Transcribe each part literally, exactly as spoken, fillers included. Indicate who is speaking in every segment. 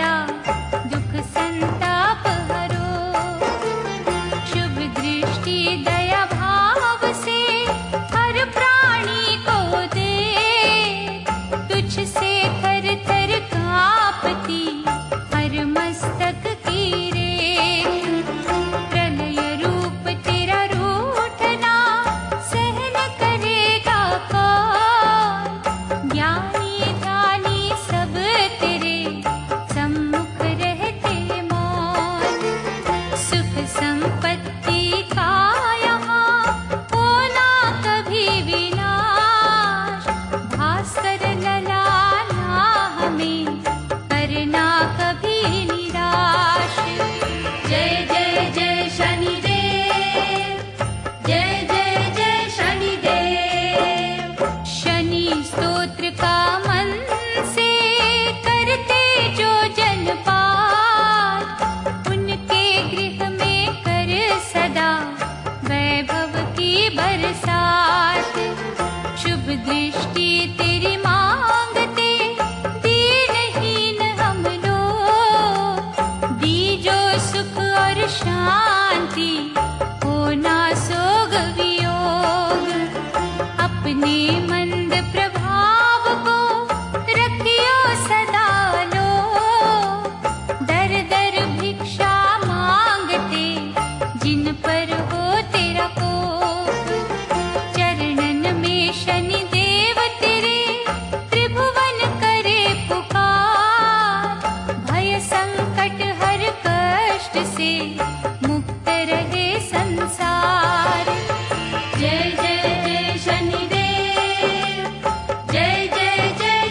Speaker 1: सदा दुख संताप हरो। शुभ दृष्टि दया भाव से हर प्राणी को दे, तुझसे थर थर कांपती हर मस्तक की रेख। प्रलय रूप तेरा रूठना सहन करेगा कौन, ज्ञानी ध्यानी सब तेरे सम्मुख रहते मौन। सुख संपत्ति का यहाँ होना कभी विनाश, भास्कर ललाना हमें करना कभी निराश। जय जय जय शनिदेव, जय जय जय शनिदेव। शनि स्तोत्र का मन से करते जो जन पाठ, उनके गृह में कर सदा वैभव की बरसात। शुभ दृष्टि तेरी मांगते दीनहीन हम लोग, दीजो सुख और शांति होना सोग वियोग। अपने मंद प्रभाव को रखियो सदा लो, दर दर भिक्षा मांगते जिन पर हो तेरा कोप। चरणन में शनि देव तेरे त्रिभुवन करे पुकार, भय संकट हर कष्ट से मुक्त रहे संसार। जय जय जय शनिदेव, जय जय जय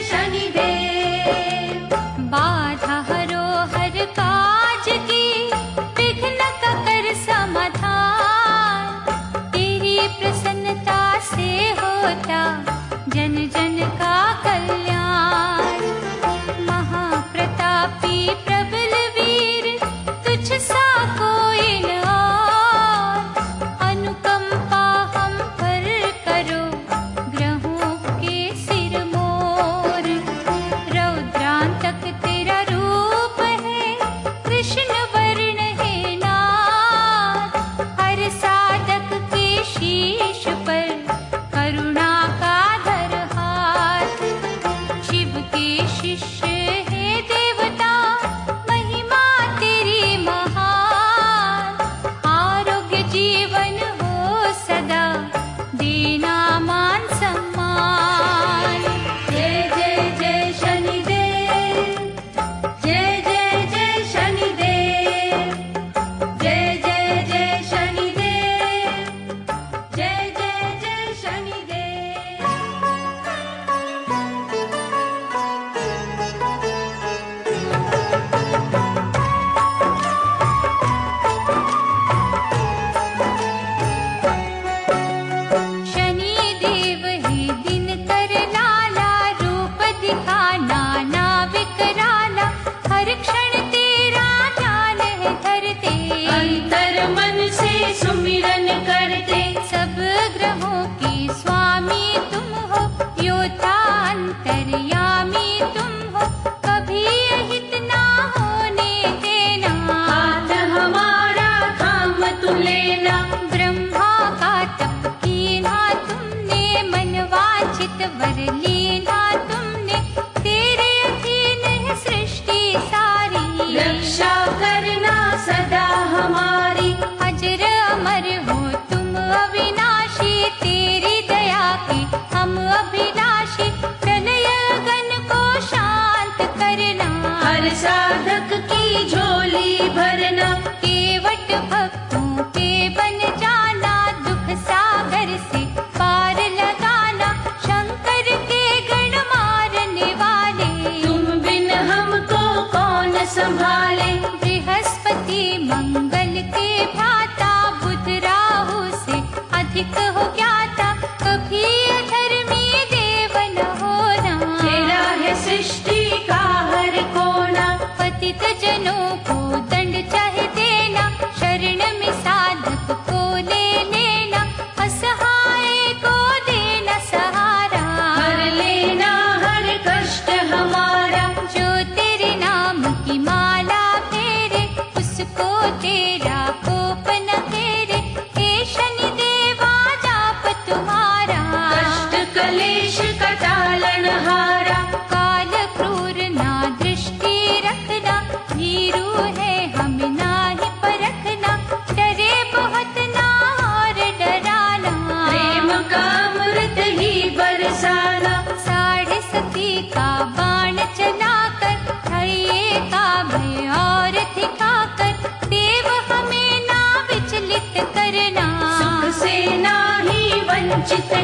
Speaker 1: शनिदेव। बाधा हरो हर काज की, विघ्न का कर समाधान, तेरी प्रसन्नता से होता जन जन का कल्याण। महाप्रतापी प्रबल वीर तुझ सा कोई न और, अनुकंपा हम पर करो ग्रहों के सिर मोर। रौद्रांतक तेरा रूप है, कृष्ण वर्ण है नाथ, हर साधक के शीश पर करुणा का धर हाथ। शिव के शिष्य है देवता, महिमा तेरी महान, आरोग्य जीवन हो सदा देना मान सम्मान। जय जय जय शनिदेव, जय जय जय शनिदेव, जय जय जय शनिदेव, जय जय जय शनिदेव। शनि देव है दिन कर लाला, रूप दिखाना ना विकराला, हर क्षण तेरा ध्यान है धरते, अंतर मन से सुमिरन करते। सब ग्रहों के स्वामी तुम हो, योद्धा अंतर्यामी तुम हो, कभी अहित ना होने देना, हाथ हमारा थाम तू लेना। ब्रह्मा का तप कीना तुमने, मन वांछित वर लीना तुमने, तेरे अधीन है सृष्टि सारी, रक्षा करना सदा हमारी। अजर अमर हो तुम अविनाशी, तेरी दया के हम अभिलाषी, प्रलय गण को शांत करना, हर साधक की झोली भरना। केवट भक्तों पे बन जाना, दुख सागर से पार लगाना, शंकर के गण मारने वाले, तुम बिन हमको कौन संभाले। बृहस्पति मंगल के भ्राता, बुध राहु से अधिक हो ज्ञाता, कभी अधर्मी देव न होना, तेरा है सृष्टि का हर कोना। पतित जनों को दंड चाहे देना, शरण में साधक को ले लेना, असहाय को देना सहारा, हर लेना हर कष्ट हमारा। जो तेरे नाम की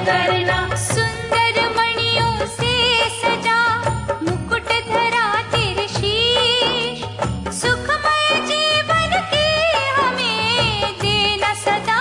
Speaker 2: करना।
Speaker 1: सुंदर मणियों से सजा मुकुट धरा तेरे शीश, सुखमय जीवन की हमें देना सदा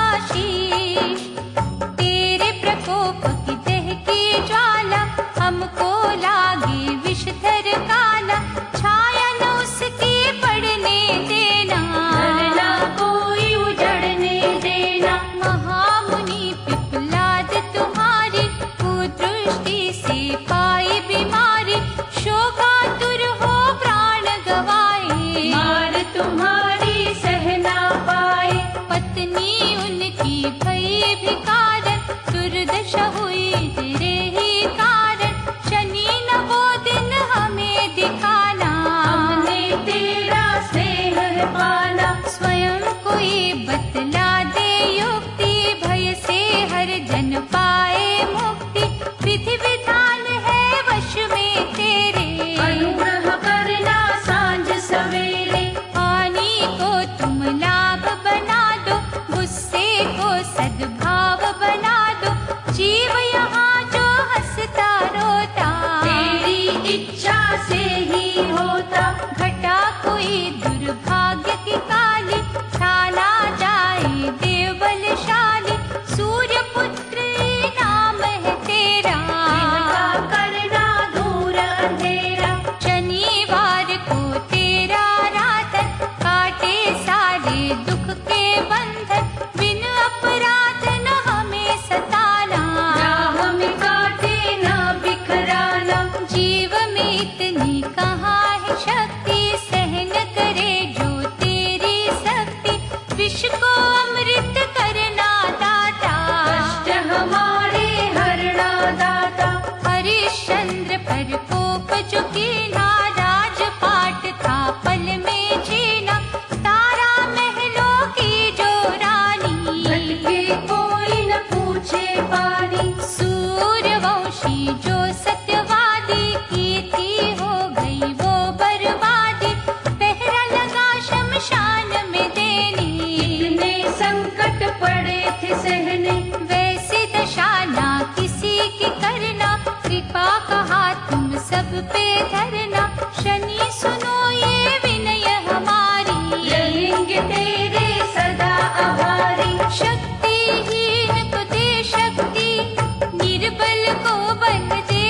Speaker 1: आशीष। तेरे प्रकोप की दहकी ज्वाला हमको लागे विषधर काला, छाया न उसकी पड़ने देना,
Speaker 2: करना कोई उजड़ने देना।
Speaker 1: महामुनि पिपलाद तुम्हारी कुदृष्टि से पाई बीमारी, शोकातुर हो प्राण गवाए,
Speaker 2: मार तुम्हारी सह ना पाए।
Speaker 1: पत्नी उनकी भई भिकारन, दुर्दशा हुई तेरे ही कारण। शनि न वो दिन हमें दिखाना,
Speaker 2: हमने तेरा स्नेह है पाना।
Speaker 1: स्वयं कोई बतला दे युक्ति, भय से हर जन पाए मुक्ति। विधि विधान है वश में तेरे,
Speaker 2: अनुग्रह करना सांझ सवेरे।
Speaker 1: हानि को तुम लाभ बना दो, गुस्से को सद्भाव बना दो। जीव यहाँ जो हंसता रोता,
Speaker 2: तेरी इच्छा से ही होता।
Speaker 1: घटा कोई दुर्भाग्य की काली, ठाना जाए देव बलशाली। सूर्य पुत्र नाम है तेरा,
Speaker 2: इनका करना दूर अंधेरा।
Speaker 1: शनिवार को तेरा रातन, काटे सारे दुख के बंधन। बिन अपराध न हमें सताना,
Speaker 2: राह में काटे ना बिखराना।
Speaker 1: जीव में इतनी कहाँ है शक्ति, सहन करे जो तेरी शक्ति। विष को अमृत करना दाता,
Speaker 2: कष्ट हमारे हरना दाता।
Speaker 1: हरिश्चंद्र पर कोप जो कीना, राजपाट था पल में जीना। तारा महलों की जो रानी,
Speaker 2: भटके कोई न पूछे पानी।
Speaker 1: सूर्यवंशी जो सत्यवादी, की थी हो गई वो बर्बादी। पहरा लगा शमशान में देनी,
Speaker 2: इतने संकट पड़े थे सहने।
Speaker 1: वैसी दशा ना किसी की करना। कृपा कहा तुम सब पे धरना, शनि सुनो ये विनय हमारी।
Speaker 2: रहेंगे तेरे सदा आभारी।
Speaker 1: शक्तिहीन को दे शक्ति, निर्बल को बल दे।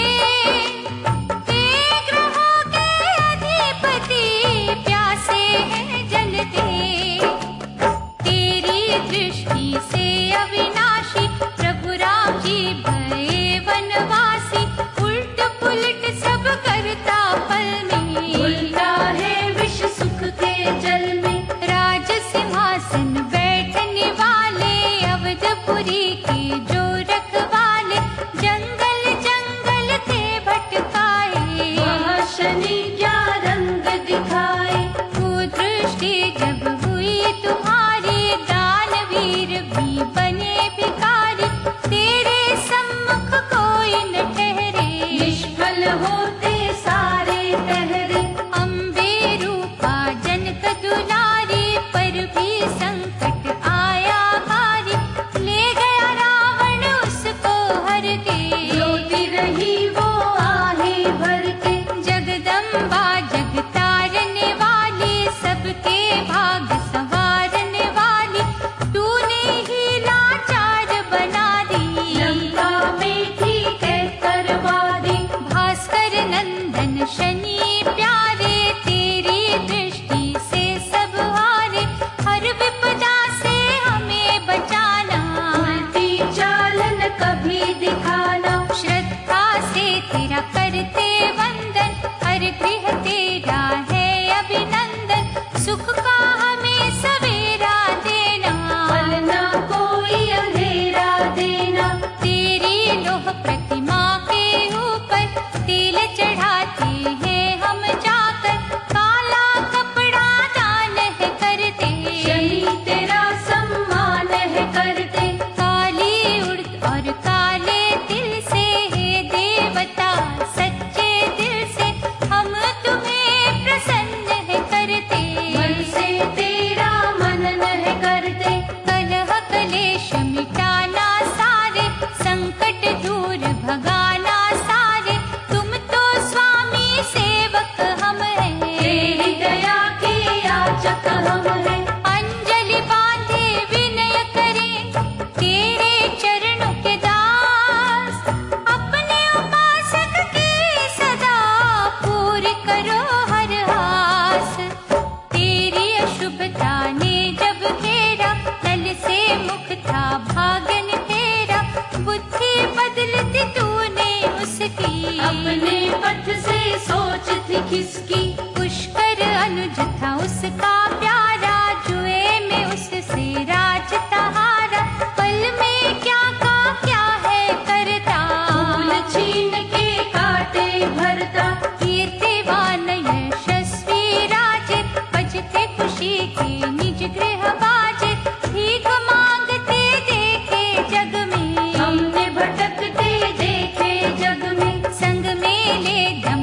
Speaker 1: हे ग्रहों के अधिपति, प्यासे हैं जल दे। तेरी दृष्टि से अविनाशी, प्रभु राम जी भये वनवासी। उल्ट पुलट सब करता उसका प्यारा, जुए में उससे राज तहारा। पल में क्या का क्या है करता,
Speaker 2: फूल छीन के काटे भरता।
Speaker 1: कीर्तिवान यशस्वी राजे, बजते खुशी के निज गृह बाजे। भीख मांगते देखे जग में,
Speaker 2: हमने भटकते देखे जग में।
Speaker 1: संग में ले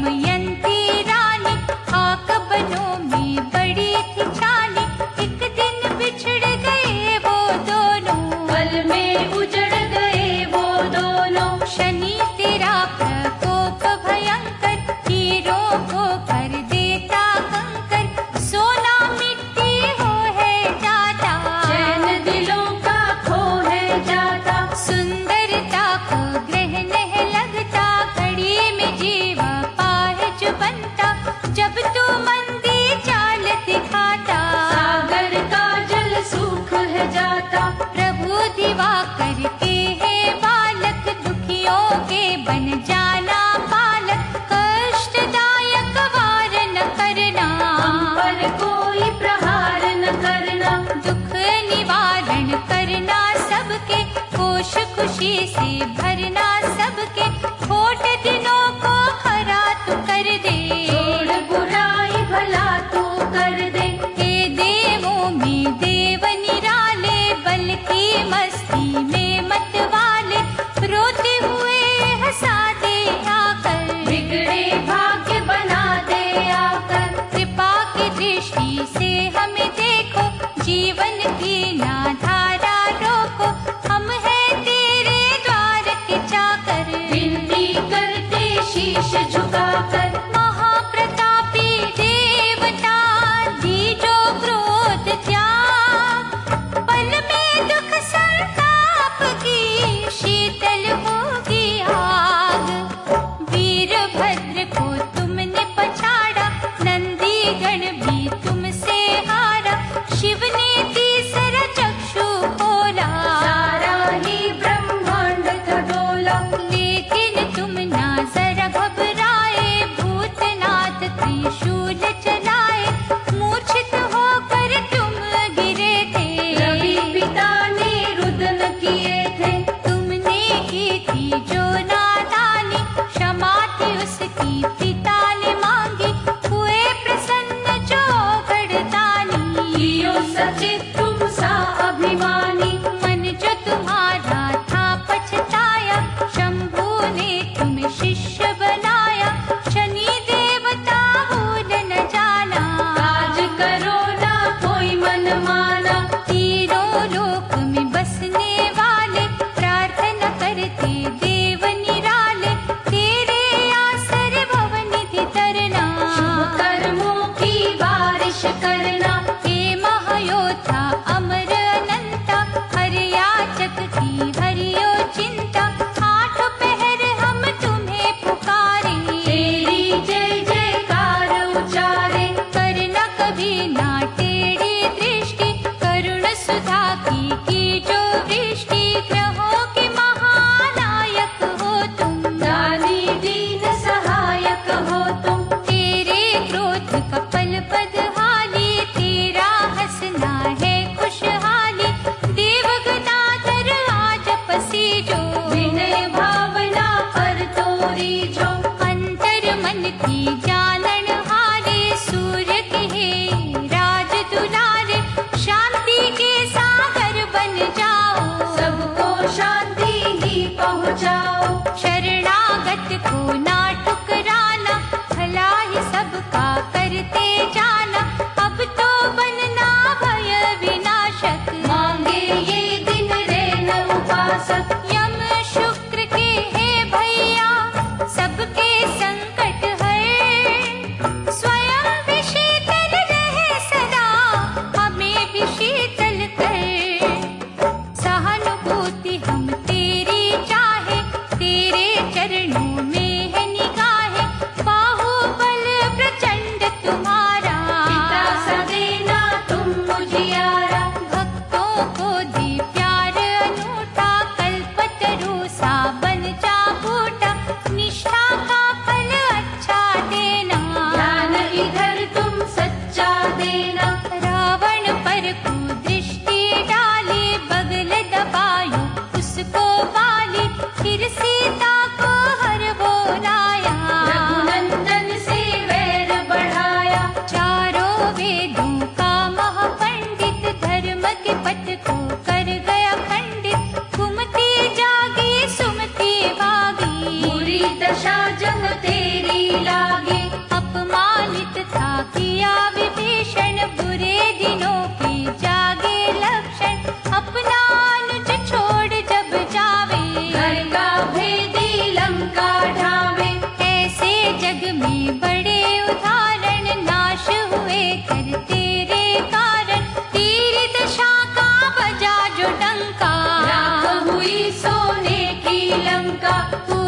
Speaker 1: दमयंती रानी, खाक बनों में बड़ी थी छानी। एक दिन बिछड़ गए वो दोनों,
Speaker 2: पल में उजड़ गए वो दोनों।
Speaker 1: शनि तेरा प्रकोप भयंकर, हीरों को कर देता कंकर। सोना मिट्टी हो है जाता,
Speaker 2: चैन दिलों का खो है जाता।
Speaker 1: सुंदरता को ग्रहण है लगता। घड़ी में जीवा पाहज बनता, जब तू मंदी चाल दिखाता।
Speaker 2: सागर का जल सूख है जाता।
Speaker 1: प्रभु दिवाकर के है बालक, दुखियों के बन जाना पालक। कष्टदायक वार न करना,
Speaker 2: हम पर कोई प्रहार न करना।
Speaker 1: दुख निवारण करना सबके, कोश खुशी से भरना सबके। खोट दिनों को खरा तू कर दे,
Speaker 2: छोड़ बुराई भला तू कर दे।
Speaker 1: हे देवों में देव निराले, बल की मस्ती में मत वाले। रोते हुए हंसा दे आकर,
Speaker 2: बिगड़े भाग्य बना दे आकर।
Speaker 1: कृपा की दृष्टि से हमें देखो, जीवन की ना धारा रोको। हम हैं तेरे द्वार के चाकर,
Speaker 2: विनती करते शीश झुकाकर।
Speaker 1: महाप्रतापी देवता, दीजो क्रोध त्याग। पल में दुख संताप की शीतल होगी आग। वीरभद्र को तुमने पछाड़ा, नंदीगण भी तुमसे हारा। शिव ने तीसरा चक्षु खोला,
Speaker 2: सारा ही ब्रह्मांड था डोला।
Speaker 1: लेकिन तुम ना जरा घबराए। भूतनाथ त्रिशूल चलाए, मूर्छित होकर तुम गिरे थे।
Speaker 2: रवि पिता ने रुदन किए थे।
Speaker 1: तुमने की थी जो नादानी, क्षमा थी उसकी पिता ने मांगी। हुए प्रसन्न जो गढ़दानी,
Speaker 2: कियो सचित तुम सा अभिमानी।
Speaker 1: मन जो तुम्हारा था पछताया। शंभू ने तुम्हें शिष्य बनाया, शनि देवता भूल न जाना।
Speaker 2: काज करो ना कोई मन माना।
Speaker 1: तीनों लोक में बसने वाले, प्रार्थना करते देव निराले। तेरे आसर भवनिधि तरना,
Speaker 2: शुभ कर्मों की बारिश करना।
Speaker 1: हे महायोद्धा अमर अनंता, हर याचक की हरियो चिंता। आठ पहर हम तुम्हें पुकारे,
Speaker 2: तेरी जय जयकार उचारे।
Speaker 1: करना कभी ना टेढ़ी दृष्टि, करुण सुधा की की जो वृष्टि। ग्रहों के महानायक हो तुम,
Speaker 2: दानी दीन सहायक हो तुम।
Speaker 1: तेरे क्रोध का पल पद हाली।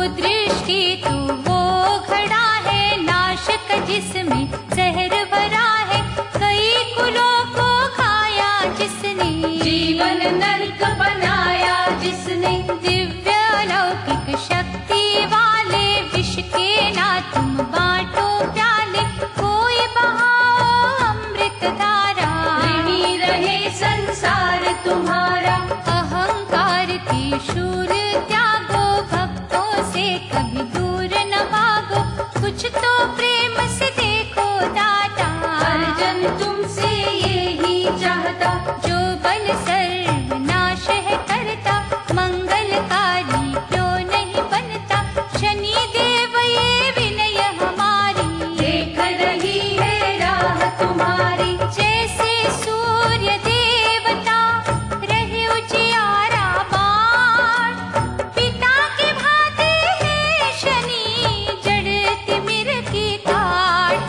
Speaker 1: कुदृष्टि तो वो घड़ा है नाशक जिसमें जहर भरा है, कई कुलों को खाया जिसने,
Speaker 2: जीवन नरक बनाया जिसने।
Speaker 1: दिव्य अलौकिक शक्ति वाले विष के ना तुम बांटो प्याले, कोई बहाओ अमृत धारा,
Speaker 2: ऋणी रहे संसार तुम्हारा।
Speaker 1: अहंकार के शूल त्यागो, भक्तों से कभी दूर न भागो, कुछ तो प्रेम से देखो दाता,
Speaker 2: हर जन तुमसे ये ही चाहता।
Speaker 1: जो बल सर्वनाश है करता, मंगलकारी क्यों नहीं बनता, शनि देव ये विनय हमारी,
Speaker 2: देख रही है राह तुम्हारी।
Speaker 1: जैसे सूर्य देवता रहे उजियारा बाण, पिता के भांति है शनि जड़ तिमिर की काट,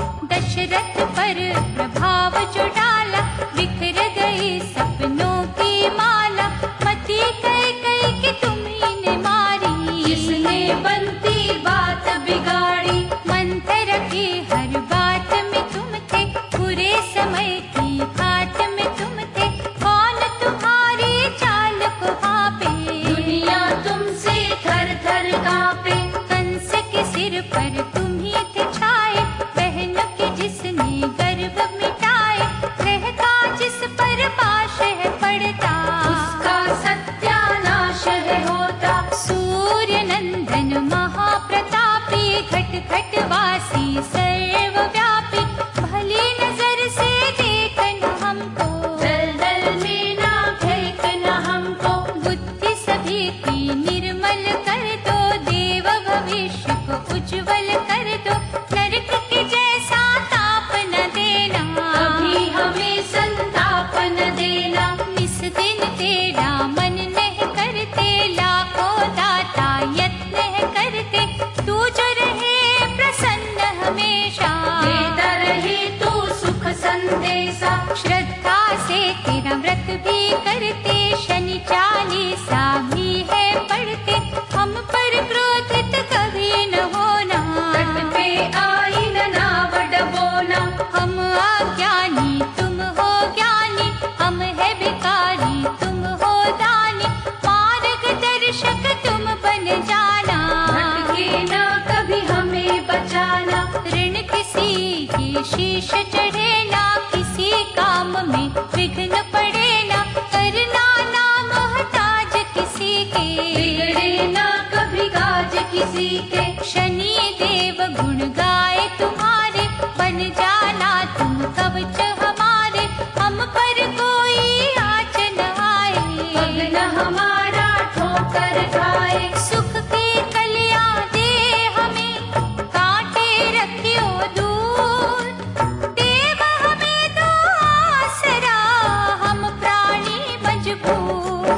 Speaker 1: दशरथ पर प्रभाव जो डाला, बिखर गई सपनों की माला, मती कई कई की तुम्ही ने मारी,
Speaker 2: जिसने बनती बात बिगाड़ी।
Speaker 1: मंथर की हर बात में तुम थे, बुरे समय की घाट में तुम थे, कौन तुम्हारी चाल को भापे,
Speaker 2: दुनिया तुमसे थर थर कांपे।
Speaker 1: कंस के सिर पर तुम ही थे छाए, बहन के जिसने गर्भ मिटाए, रहता जिस पर पाश है पड़ता,
Speaker 2: उसका सत्यानाश है होता।
Speaker 1: सूर्य नंदन महाप्रतापी, घट घट वासी सर्वव्यापी, भली नजर से देखना हमको,
Speaker 2: दलदल में ना फेंकना हमको।
Speaker 1: बुद्धि सभी की निर्मल कर दो, देव भविष्य को उज्जवल कर दो, नरक के जैसा ताप न देना,
Speaker 2: कभी हमें संताप न देना।
Speaker 1: निस दिन तेरा मन नहीं करते, लाखों दाता यत्न है करते, तू जो रहे प्रसन्न हमेशा,
Speaker 2: देता रहे तू सुख संदेशा।
Speaker 1: श्रद्धा से तेरा व्रत भी करते, शनि चालीसा भी है पढ़ते, हम पर क्रोधित कभी न होना,
Speaker 2: तट पे आई न नाव डबोना।
Speaker 1: हम अज्ञानी तुम हो ज्ञानी, हम है भिखारी तुम हो दानी, मार्गदर्शक तुम बन जाना,
Speaker 2: भटके ना कभी हमें बचाना।
Speaker 1: ऋण किसी के शीश चढ़े ना, किसी काम में विघ्न पड़े ना, करना ना मोहताज किसी के,
Speaker 2: बिगड़े ना कभी काज किसी के।
Speaker 1: शनि देव गुण गाए तुम्हारे, बन जाना तुम कवच हमारे, हम पर कोई आँच न आए,
Speaker 2: पग न हमारा ठोकर खाए।
Speaker 1: सुख की कलियां दे हमें, कांटे रखियो दूर, देव हमें दो आसरा, हम प्राणी मजबूर,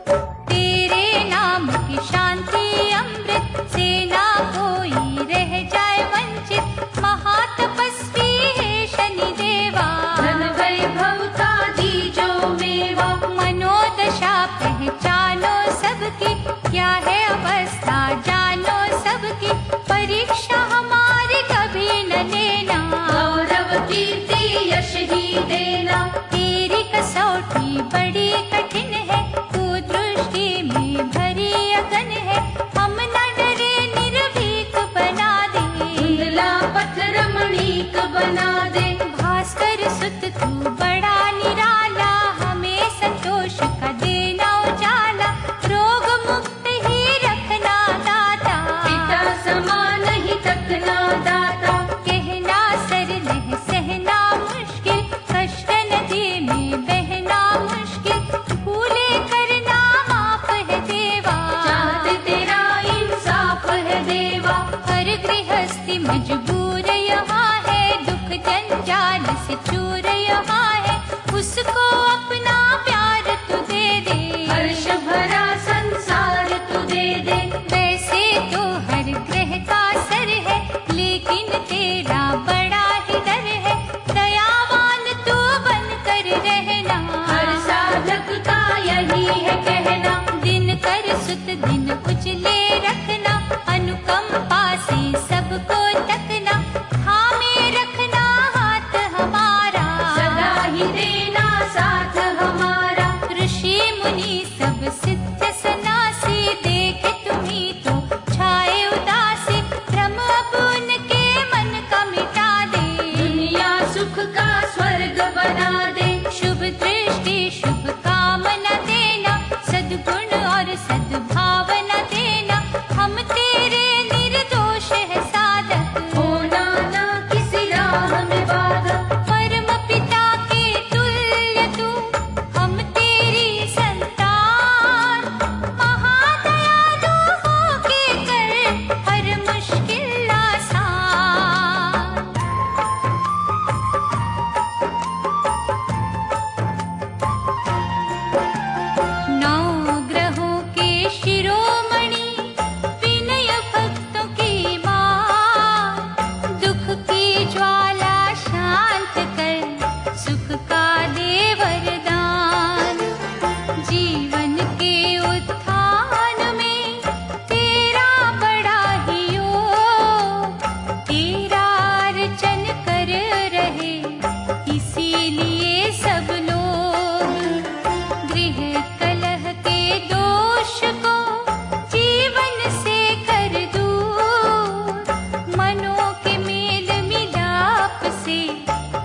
Speaker 1: तेरे नाम की शांति अमृत से ना कोई रह जाए वंचित, महातपस्वी है शनि देवा,
Speaker 2: धन वैभव का दीजो मेवा।
Speaker 1: मनोदशा पहचानो सबकी, क्या है अवस्था जानो सबकी, परीक्षा हमारी कभी न लेना,
Speaker 2: गौरव कीर्ति यश ही देना।
Speaker 1: तेरी कसौटी बड़ी कठिन है, कुदृष्टि में भरी अगन है, हम न डरे निर्भीक बना दे,
Speaker 2: धुंधला पथ रमणीक बना दे।
Speaker 1: भास्कर सुत तू बड़ा निराला, हमें संतोष का देना उजाला, रोग मुक्त ही रखना दाता,
Speaker 2: पिता समान ही तकना दाता।
Speaker 1: कहना सरल है सहना मुश्किल, कष्ट नदी में बहना मुश्किल, भूले करना माफ है देवा,
Speaker 2: चाहत तेरा इंसाफ है देवा।
Speaker 1: हर गृहस्थी मजबूर यहाँ है, दुख जंजाल से चूर यहाँ है, उसको अपना प्यार तू दे दे,
Speaker 2: हर्ष भरा संसार तू दे दे।
Speaker 1: वैसे तो हर ग्रह का सर है, लेकिन तेरा बड़ा ही डर है, दयावान तू बन कर रहना,
Speaker 2: हर साधक का यही है कहना।
Speaker 1: दिन कर सुत दिन उजले रखना,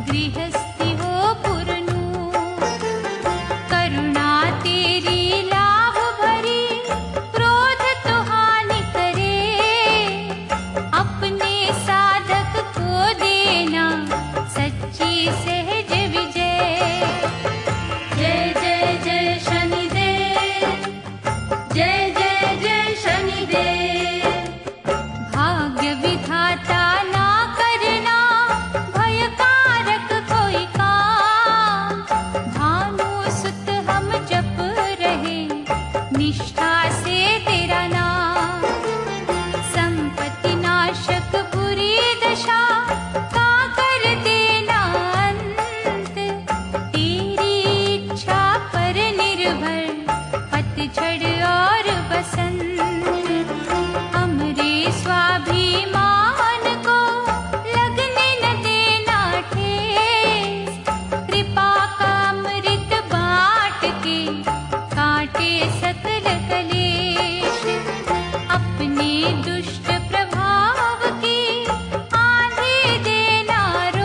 Speaker 1: गृहस्थी हो पुरनु। करुणा तेरी लाभ भरी, क्रोध तो हानि करे। अपने साधक को देना सच्ची सहज विजय।
Speaker 2: जय जय जय शनिदेव, जय जय जय शनिदेव।
Speaker 1: भाग्य विधाता ना करना भयकारक कोई काम। भानु सुत हम जप रहे निष्ठा से तेरा नाम। संपत्ति नाशक बुरी दशा का कर देना अंत। तेरी इच्छा पर निर्भर पतझड़ और बसंत। हमरे स्वाभिमान को लगने न देना ठेस। कृपा का अमृत बाँट के काटे सकल कलेश। अपने दुष्ट प्रभाव की आंधी देना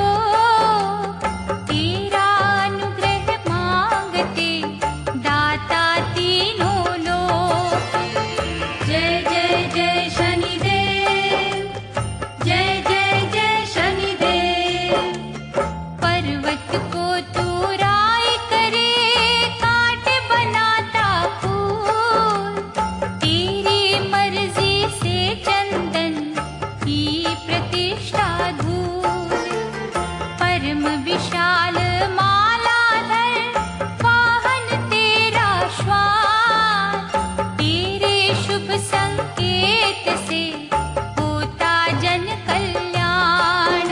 Speaker 1: रोक। तेरा अनुग्रह मांगते दाता तीनों लोक।
Speaker 2: जय जय जय शनिदेव, जय जय जय शनिदेव।
Speaker 1: पर्वत को तू राई करे, काट बनाता फूल। तेरी मर्जी से चंदन की प्रतिष्ठा धूल। परम विशाल मालाधर वाहन तेरा श्वान। तेरे शुभ संकेत से होता जन कल्याण।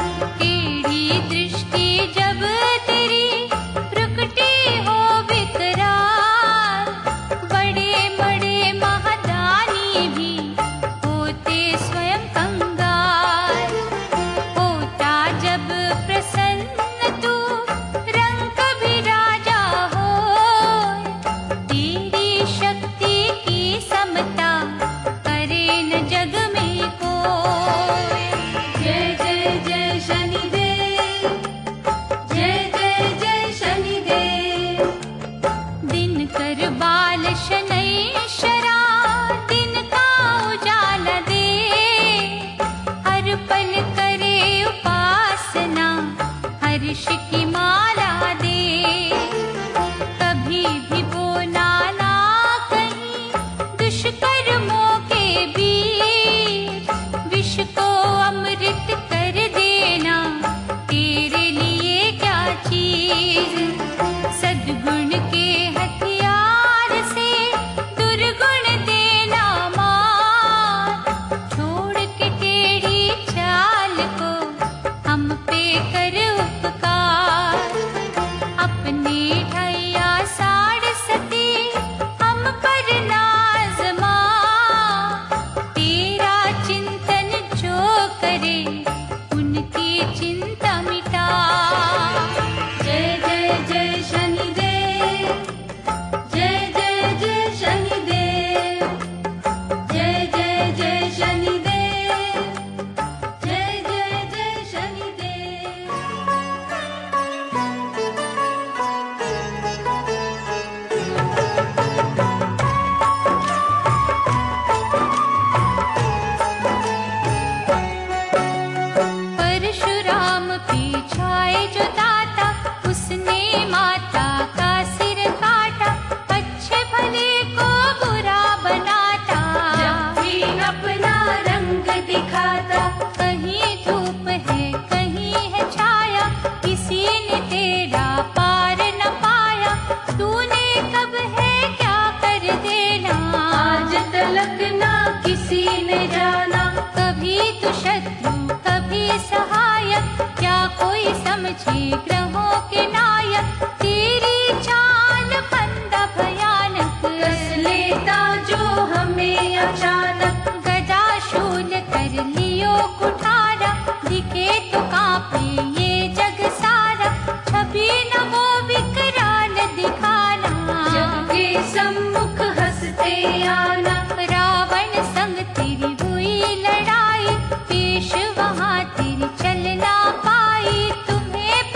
Speaker 1: टेढ़ी दृष्टि जब तेरी प्रकटी हो विकराल। बड़े बड़े महादानी भी होते स्वयं कंगाल। होता जब प्रसन्न तू रंग भी राजा हो। तेरी शक्ति की समता करे न जग में कोई।
Speaker 2: जय जय जय शनिदेव, जय जय जय शनिदेव।
Speaker 1: दिन कर बाल शनैश्चरा, दिन का उजाला दे। हर पल करे उपासना, हर्ष की माला दे। कभी भी बोना ना कहीं दुष्कर्मों के बीच। विष को अमृत कर देना तेरे लिए क्या चीज। सद्गुण के हथियार से दुर्गुण देना मार। छोड़ के टेढ़ी चाल को हम पे कर उपकार। अपने ढैया साड़ सके हम पर नाज़मा। तेरा चिंतन जो करे उनकी चिंता मिटा।
Speaker 2: जय जय जय शनिदेव, जय जय जय शनिदेव। जय जय जय शनिदेव, जय जय जय शनिदेव।
Speaker 1: परशुराम पे छाए जो दाता, उसने माता का सिर काटा। अच्छे भले को बुरा बनाता,
Speaker 2: जब भी अपना रंग दिखाता।
Speaker 1: कहीं धूप है कहीं है छाया। किसी ने तेरा पार न पाया। तूने कब है क्या कर देना।
Speaker 2: आज तलक ना किसी ने जाना।
Speaker 1: कभी तो शत्रु कभी सहायक। क्या कोई समझे ग्रहों के नायक। तेरी चाल फंदा भयानक,
Speaker 2: कस लेता जो हमें अचानक।
Speaker 1: गदा शूल कर लियो कुठारा। दिखे तो कांपे ये जग सारा। छवि न वो विकराल दिखाना।
Speaker 2: जग के सम्मुख हंसते आना।
Speaker 1: रावण संग तेरी हुई लड़ाई। पेश वहाँ तेरी चल ना पाई। तुम्हें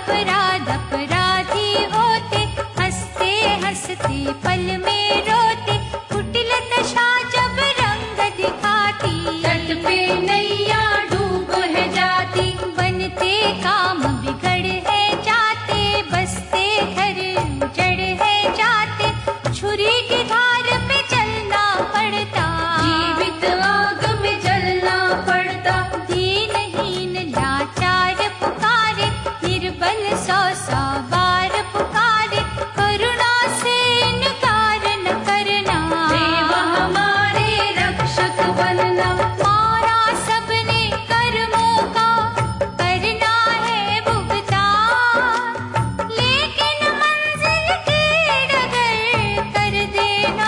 Speaker 1: अपराध अपराधी होते, हंसते हंसते पल में रोते, कुटिल दशा जब रंग दिखाती,
Speaker 2: तट पे नैया डूब है जाती,
Speaker 1: बनते काम बिगड़ है जाते, बसते घर उजड़ है जाते, छुरी की धार पे चलना पड़ता,
Speaker 2: जीवित आग में जलना पड़ता।
Speaker 1: दीनहीन लाचार पुकारे, निर्बल सौ सौ बार पुकारे, करुणा से इनकार न करना,
Speaker 2: देव हमारे रक्षक बनना।
Speaker 1: मारा सबने कर्मों का करना है भुगतान, लेकिन मंजिल की डगर कर देना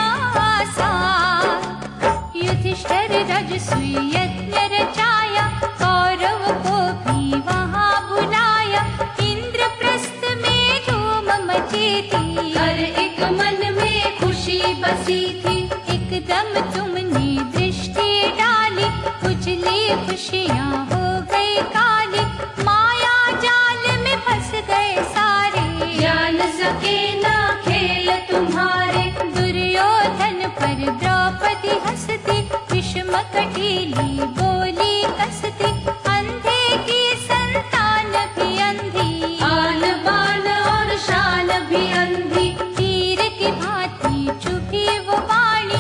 Speaker 1: आसान। युधिष्ठिर रजसूय यज्ञ रचाया, कौरव को भी वहां बुलाया, इंद्रप्रस्थ में धूम मची थी,
Speaker 2: हर एक मन में खुशी बसी थी।
Speaker 1: एकदम तुमने दृष्टि डाली, उजली खुशियां हो गई काली, माया जाल में फंस गए सारे,
Speaker 2: जान सके ना खेल तुम्हारे।
Speaker 1: दुर्योधन पर द्रौपदी हंसती, विषम कटीली बोली कसती, अंधे की संतान भी अंधी,
Speaker 2: आन बान और शान भी अंधी,
Speaker 1: तीर की भांति चुभी वो वाणी,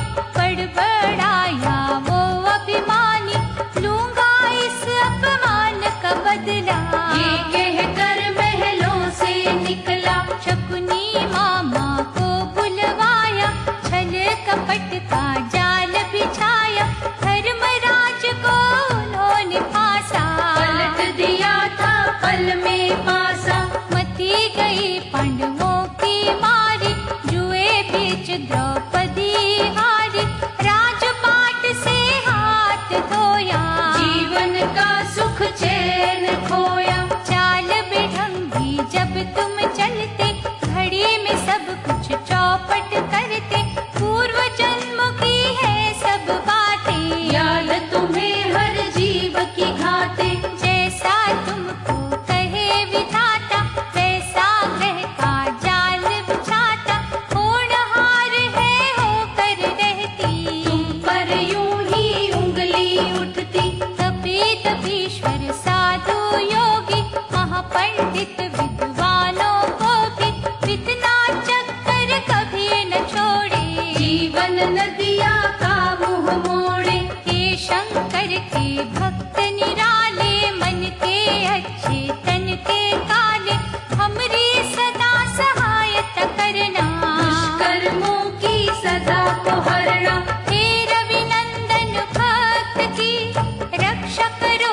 Speaker 1: बड़बड़ाया वो अभिमानी, लूंगा इस अपमान का बदला,
Speaker 2: ये कहकर महलों से निकला।
Speaker 1: शकुनी मामा को बुलवाया, छल कपट का जाल बिछाया, धर्मराज को उन्होंने फांसा,
Speaker 2: पलट दिया था पल में पासा।
Speaker 1: मथी गई पांडवों की मारी, जुए बीच द्रौपदी हारी, राजपाट से हाथ धोया,
Speaker 2: जीवन का सुख चैन खोया।
Speaker 1: चाल बेढंगी जब तुम चलते, घड़ी में सब कुछ चौपट करते, पूर्व जन्म की है सब बातें,
Speaker 2: याद तुम्हें हर जीव की घाते।
Speaker 1: जैसा तुमको कहे विधाता, वैसा ग्रह का जाल बिछाता, होनहार है होकर रहती,
Speaker 2: पर यूं ही उंगली उठती।
Speaker 1: कपीत भीश्वर साधु योगी, महापंडित विद्वानों को भी, विद्ना चक्कर कभी न छोड़े,
Speaker 2: जीवन नदिया का मुंह मोड़े।
Speaker 1: हे शंकर के भक्त निराले, मन के अच्छे तन के काले, हमरी सदा सहायता करना,
Speaker 2: दुष्कर्मों की सदा को हरना।
Speaker 1: हे रविनंदन भक्त की रक्षा करो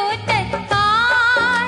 Speaker 1: तत्काल,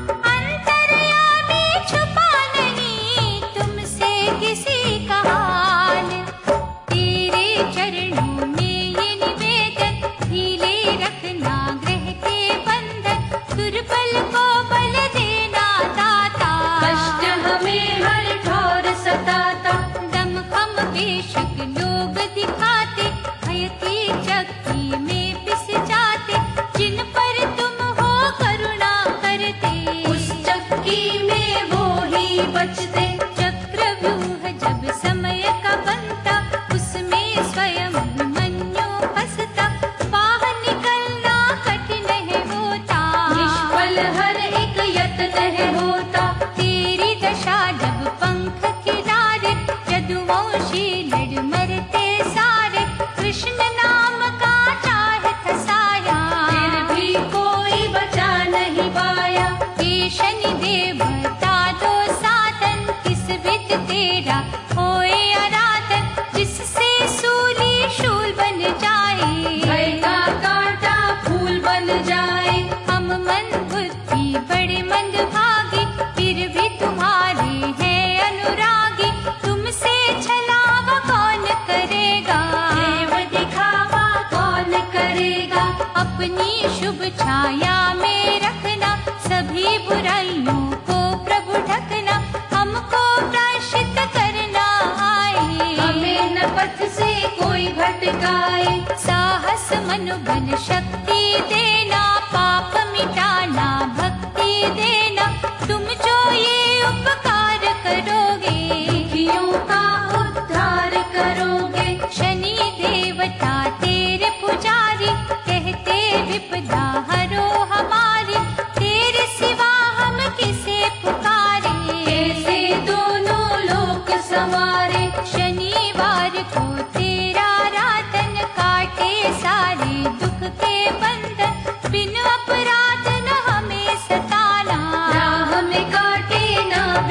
Speaker 1: अंतर्यामी छुपा नहीं तुमसे किसी का हाल, तेरे चरणों में ये निवेदन, ढीले रखना ग्रह के बंधन, दुर्बल को बल देना दाता,
Speaker 2: कष्ट हमें हर ठौर सताता।
Speaker 1: दम खम बेशक लोग दिखाते, भय की चक्की में पिस जाते, जिन पर तुम हो करुणा करते,
Speaker 2: उस चक्की में वो ही बचते।
Speaker 1: चक्रव्यूह जब समय का बनता, उसमें स्वयं अभिमन्यु फंसता, बाहर निकलना कठिन है होता,
Speaker 2: निष्फल हर एक यत्न है होता।
Speaker 1: तेरी दशा जब पंख खिलारे, यदुवंशी लड़ मरते सारे, कृष्ण नाम का चाहे फसाया,
Speaker 2: फिर भी कोई बचा नहीं पाया।
Speaker 1: हे शनिदेव बता दो साधन, किस विध तेरा होए आराधन, जिससे सूली शूल बन जाए,
Speaker 2: भय का कांटा फूल बन जाए।
Speaker 1: हम मन बुद्धि बड़े मंद भागी, फिर भी तुम्हारे हैं अनुरागी, तुमसे छलावा कौन करेगा,
Speaker 2: देव दिखावा कौन करेगा।
Speaker 1: अपनी शुभ छाया में रखना, सभी बुराइयों को प्रभु ढकना, हमको प्रायश्चित करना आए,
Speaker 2: हमें न पथ से कोई भटकाए।
Speaker 1: साहस मनोबल शक्ति देना, पाप मिटाना भक्ति देना, तुम जो ये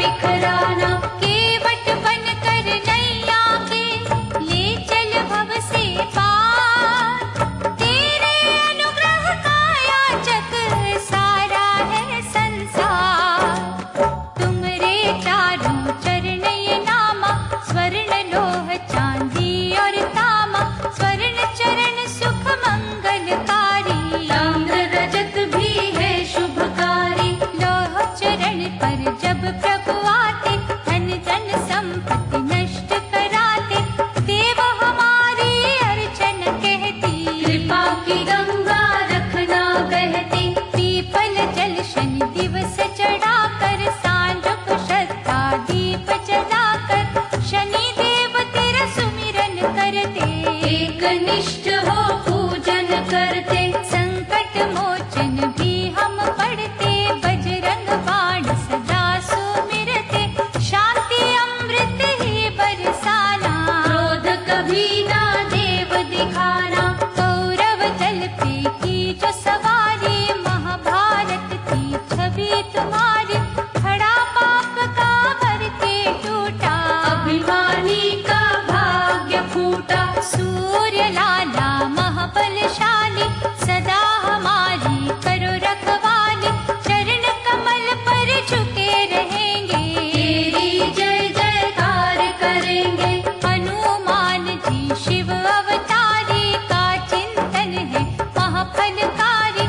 Speaker 2: बिखराना।
Speaker 1: केवट बनकर नैया के ले चल भव से पार, तेरे अनुग्रह का याचक सारा है संसार। तुमरे चारों चरण ये नामा, स्वर्ण लोह चांदी और तामा, स्वर्ण चरण सुख मंगलकारी।
Speaker 2: ताम्र रजत भी है शुभकारी।
Speaker 1: लोह चरण पर जब प्रभु आते, धन धन संपत्ति नष्ट कराते। देव हमारी अर्चन कहती,
Speaker 2: कृपा की गंगा रखना बहती।
Speaker 1: पीपल जल शनि दिवस चढ़ाकर, सांझ को श्रद्धा दीप जलाकर, शनि देव तेरा सुमिरन करते।
Speaker 2: एक निष्ठ हो पूजन करते।
Speaker 1: संकट मोचन भी हम पढ़ते, बजरंग बाण सदा सुमिरते। शांति अमृत ही बरसाना,
Speaker 2: क्रोध कभी ना देव दिखाना।
Speaker 1: कौरव दल पे की जो सवारी, महाभारत की छवि तुम्हारी। खड़ा पाप का भर के टूटा,
Speaker 2: अभिमानी का भाग्य फूटा।
Speaker 1: सूर्य लाला महाबलशाली, सदा हमारी करो रखवाली। चरण कमल पर झुके रहेंगे,
Speaker 2: तेरी जय जयकार करेंगे।
Speaker 1: हनुमान जी शिव अवतारी, का चिंतन है महाफलकारी।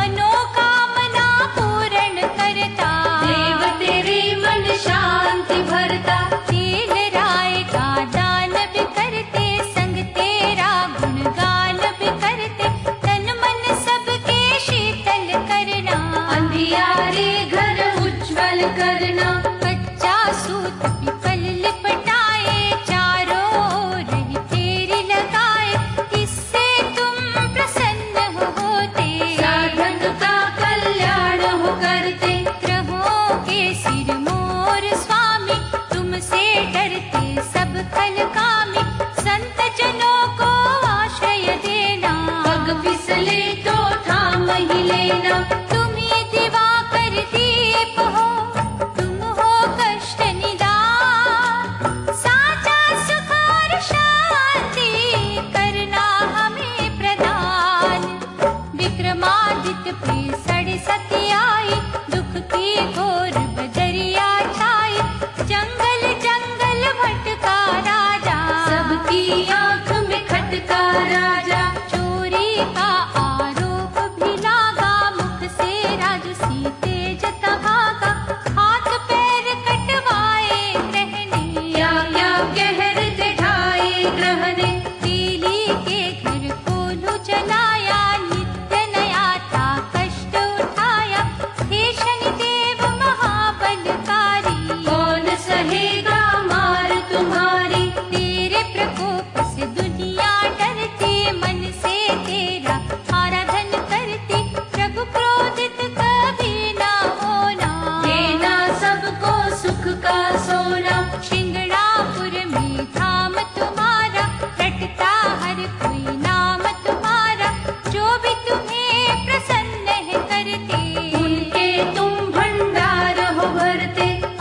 Speaker 1: मनोकामना पूर्ण करता,
Speaker 2: देव तेरे मन शांति भरता।
Speaker 1: तेल राय का दान भी करते, संग तेरा गुणगान भी करते। तन मन सबके शीतल करना,
Speaker 2: अंधियारे घर उज्जवल करना।
Speaker 1: कच्चा सूत पीपल लिपटाए, चारों ओर ही तेरी लगाए। इससे तुम प्रसन्न हो होते,
Speaker 2: साधक का कल्याण हो करते।
Speaker 1: ग्रहों के सिर मोर स्वामी, तुमसे डरते सब खल कामी। संत जनों को आश्रय देना,
Speaker 2: पग फिसले तो थाम ही लेना।
Speaker 1: तुम ही दिवाकर दीप हो, तुम हो कष्ट निदान। साचा सुख और शांति करना हमें प्रदान। विक्रमादित्य पे सड़ सती आई, दुख की घोर बदरिया छाई। जंगल जंगल भटका राजा,
Speaker 2: सबकी आंख में खटका राजा।
Speaker 1: चोरी का आरोप भी लागा, मुख से राजसी तेज भागा। हाथ पैर कटवाए रहने,
Speaker 2: क्या क्या कहर दिखाए ग्रह ने।
Speaker 1: तीली के घर कोलू जलाया, नित्य नया था कष्ट उठाया। हे शनिदेव महाबलकारी,
Speaker 2: कौन सहेगा मार तुम्हारी।
Speaker 1: तेरे प्रकोप से दुनिया डरती, मन से तेरा आराधन करती। प्रभु क्रोधित कभी ना होना,
Speaker 2: देना सबको सुख का सोना।
Speaker 1: शिंगणापुर में धाम तुम्हारा, रटता हर कोई नाम तुम्हारा। जो भी तुम्हें प्रसन्न है करते,
Speaker 2: उनके तुम भंडार हो भरते।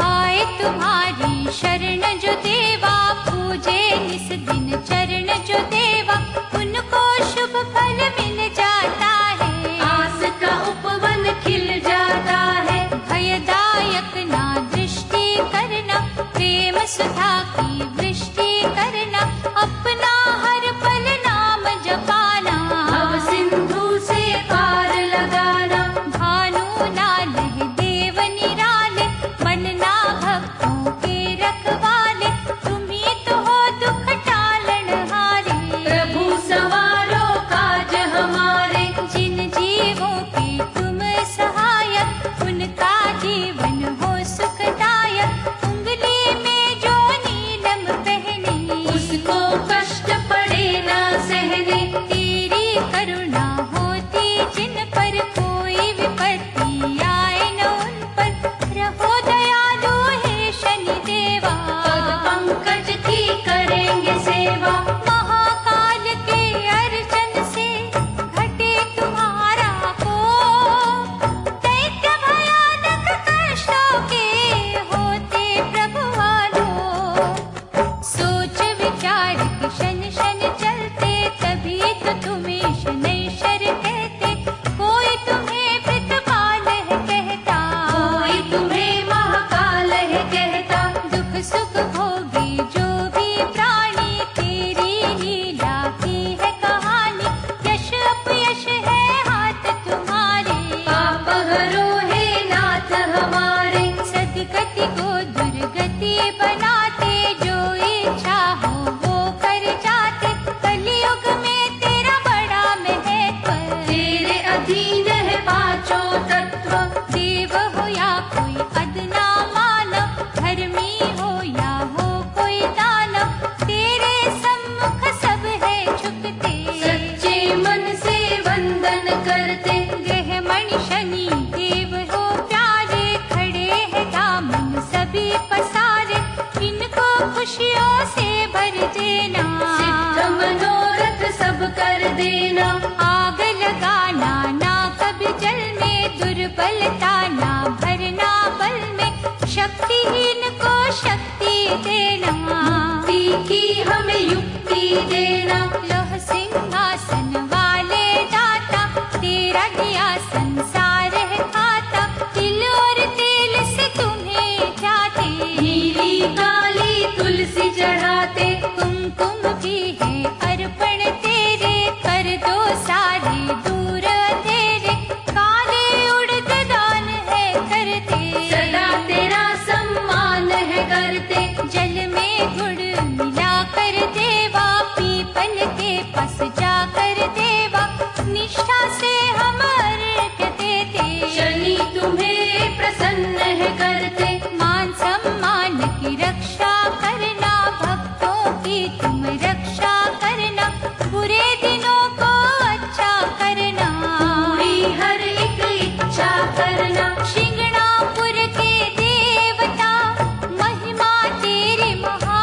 Speaker 1: बनाते, जो इच्छा हो वो कर जाते। कलयुग में तेरा बड़ा महत्व,
Speaker 2: तेरे अधीन है पांचों तत्व।
Speaker 1: देव हो या कोई अदना मानव, धर्मी हो या हो कोई दानव, तेरे सम्मुख सब है झुकते।
Speaker 2: सच्चे मन से वंदन करते।
Speaker 1: ग्रहमणि शनि देव हो प्यारे, खड़े हैं दामन सभी पसारे। इनको खुशियों से भर देना,
Speaker 2: सिद्ध मनोरथ सब कर देना।
Speaker 1: आग लगाना ना कभी जल में, दुर्बलता ना भरना बल में, शक्तिहीन को शक्ति देना।
Speaker 2: मुक्ति की हमें युक्ति देना।
Speaker 1: लोह सिंहासन वाले दाता, तेरा दिया संसार है खाता। तिल और तेल से तुम्हें जाते,
Speaker 2: नीली काली तुलसी चढ़ाते।
Speaker 1: कुमकुम भी है अर्पण तेरे, कर दो सारे दूर तेरे। काले उड़द दान है करते,
Speaker 2: सदा तेरा सम्मान है करते।
Speaker 1: जल में गुड़ मिला कर देवा, पीपल के पास जाकर देवा। निष्ठा से हम अर्घ्य देते,
Speaker 2: शनि तुम्हें प्रसन्न है करते।
Speaker 1: मान सम्मान की रक्षा करना, भक्तों की तुम रक्षा करना। बुरे दिनों को अच्छा करना,
Speaker 2: पूरी हर एक इच्छा करना।
Speaker 1: शिंगणापुर के देवता, महिमा तेरी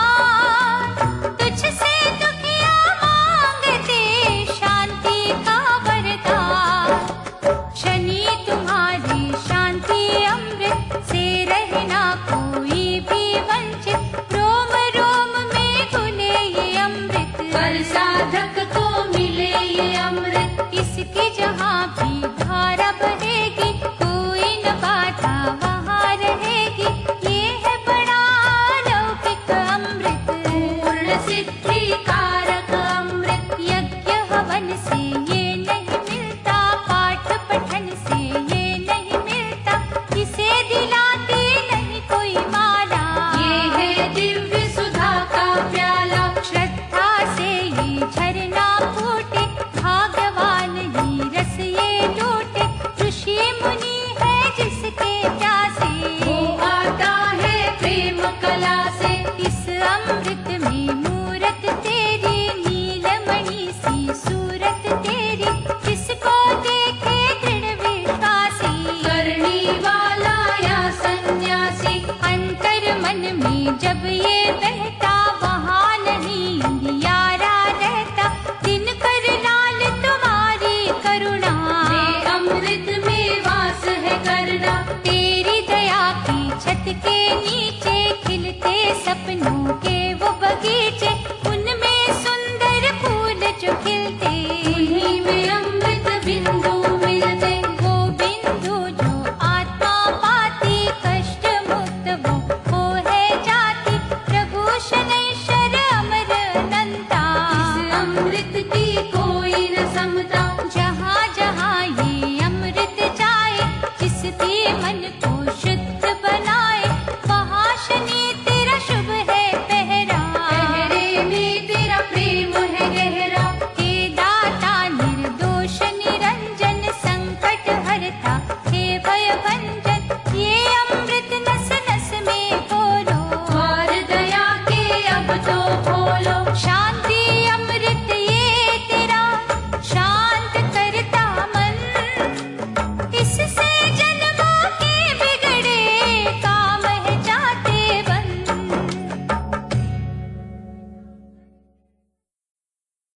Speaker 1: महान। तुझसे दुखिया मांगते, शांति का वरदान। शनि तुम्हारी शांति अमृत से, रहना कोई भी वंचित। रोम रोम में घुले ये अमृत,
Speaker 2: पर साधक को मिले ये अमृत।
Speaker 1: इसकी जहाँ भी धारा बहेगी, कोई न बाधा वहाँ रहेगी। ये है बड़ा लौकिक अमृत,
Speaker 2: पूर्ण सिद्धि कारक अमृत।
Speaker 1: यज्ञ हवन से ये नहीं मिलता, पाठ पठन से ये नहीं मिलता। इसे दिलाती नहीं कोई माला,
Speaker 2: ये है दिव्य सुधा का प्याला।
Speaker 1: श्रद्धा से ये झरना फूटे, भाग्यवान ही रस ये लूटे। ऋषि मुनि है जिसके प्यासे,
Speaker 2: वो आता है प्रेम कला से।
Speaker 1: इस अमृत में मूरत तेरी, नीलमणि सी सूरत तेरी। जिसको देखे दृढ़ विश्वासी,
Speaker 2: करनी वाला या सन्यासी।
Speaker 1: अंतर मन में जब ये बहता, वहाँ नहीं अंधियारा रहता। दिन कर लाल तुम्हारी करुणा,
Speaker 2: ये अमृत में वास है करना।
Speaker 1: तेरी दया की छत के नीचे, खिलते सपनों के वो बगीचे। उनमें सुंदर फूल जो खिलते,
Speaker 2: उन्हीं में अमृत बिंदु मिलते।
Speaker 1: वो बिंदु जो आत्मा पाती, कष्ट मुक्त वो हो है जाती। प्रभु शनैश्वर अमर अनंता,
Speaker 2: इस अमृत की कोई न समता।
Speaker 1: जहाँ जहाँ ये अमृत जाए, जिस भी मन को शुद्ध